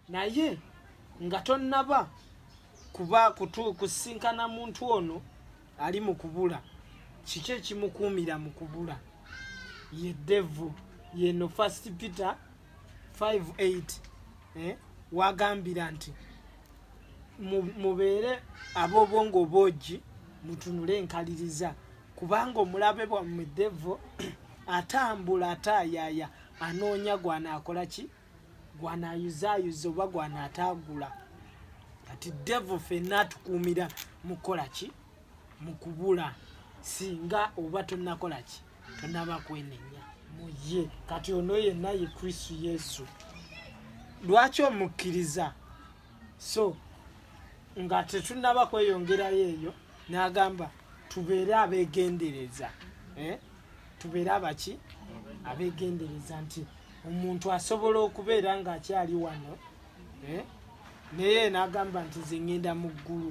naye nga tonnaba kuba kusinkana muntu ono ali mu kubula. Kiki ekimukuumira mu kubula? Ye devil. Yeno 1 Peter 5:8 wagambira nti mubeere ab'obwongo obwogi mutunule enkaliriza kubanga omulabe bwammwe devil atambula atayaaya anoonya gwanaakola ki gwanaayuzaayuza oba gwanaataagula. Kati devil ffenna atukuumira mukola ki mu kubula singa oba tonnakola ki tonnaba kwenenya muye. Kati ono yenna ye Kristo Yesu. Lwaki omukkiriza? So nga tetunnaba kweyongerayo eyo n'agamba tubeere abeegendereza. Tubeere abaki abeegendereza nti omuntu asobola okubeera ng'akyali wano naye n'agamba nti nze ŋŋenda mu ggulu,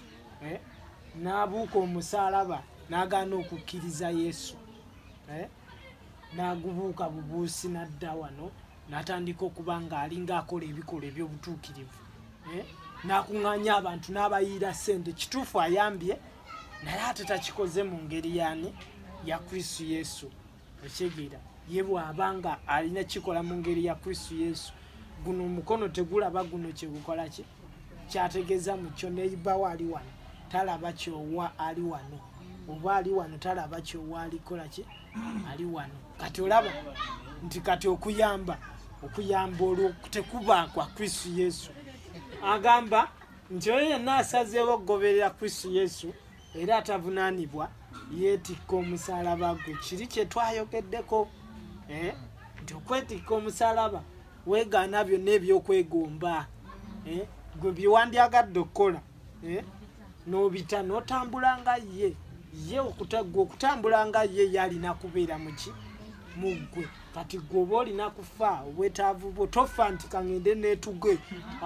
n'abuuka omusaalaba n'agaana okukkiriza Yesu, n'agubuuka bubuusi n'adda wano n'atandika okuba ng'alinga akola ebikolwa eby'obutuukirivu, n'akuŋŋaanya abantu n'abayiira ssente. Kituufu ayambye naye ate takikoze mu ngeri yaani ya Kristo Yesu. Ekyegeera ye bw'abanga alina kikola mu ngeri ya Kristo Yesu, guno omukono tegulaba guno kye gukola ki kyategeeza mu kyo. Neibawo ali wano talaba kyowa ali wano, oba ali wano talaba kyowa alikola ki ali wano. Kati olaba nti kati okuyamba olwo tekuba kwa Kristo Yesu. Agamba nti oyo yenna asazeewo okugoberera Kristo Yesu era atavunaanibwa yeetikka omusaalaba gwe. Kiri kye twayogeddeko nti okwetikka omusaalaba weegaana byonna ebyokwegomba gwe bye wandyagadde okukola n'obita n'otambula nga ye okutambula nga ye yalina kubeera muki mu ggwe. Kati gwe oba olina kufa obwetaavu bwo tofa nti kaŋŋende neetuge,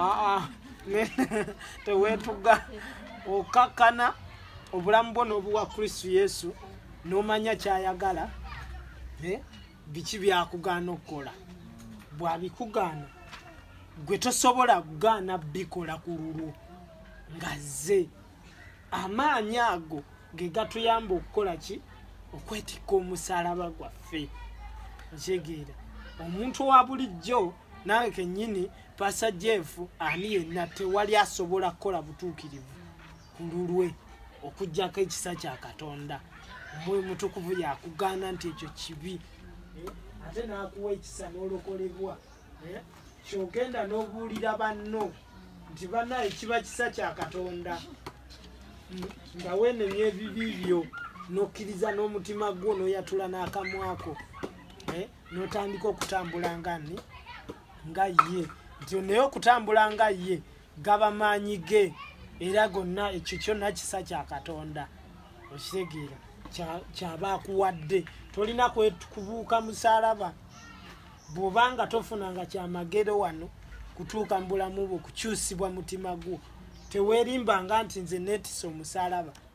teweetuga. Okakkana obulamu bwo n'obuwa Kristo Yesu n'omanya kyayagala, biki byakugaana okukola. Bw'abikugaana gwe tosobola kugaana bikola ku lulwo nga zze. Amaanyi ago ge gatuyamba okukola ki okwetikka omusaalaba gwaffe. Ekyegeera omuntu owa bulijjo nawe kennyini Pastor Jeff ani yenna tewali asobola kukola butuukirivu ku lulwe okuggyako ekisa kya Katonda. Omwoyo Mutukuvu yakugaana nti ekyo kibi, ate n'akuwa ekisa n'olokolebwa. Kyogenda n'obuulira banno nti bannaye kiba kisa kya Katonda nga weenemya ebibi byo n'okkiriza n'omutima gwo n'oyatula n'akamwako n'otandika okutambula nga ye. Nti naye okutambula nga ye gaba maanyi ge era gonna ekyo kyonna kisa kya Katonda. Okitegeera kyaba akuwadde. Tolina kubuuka musaalaba bw'obanga tofunanga kyamagero wano kutuuka mu bulamu bwo kukyusibwa mutima gwo. Teweerimbanga nti nze neetisa omusaalaba.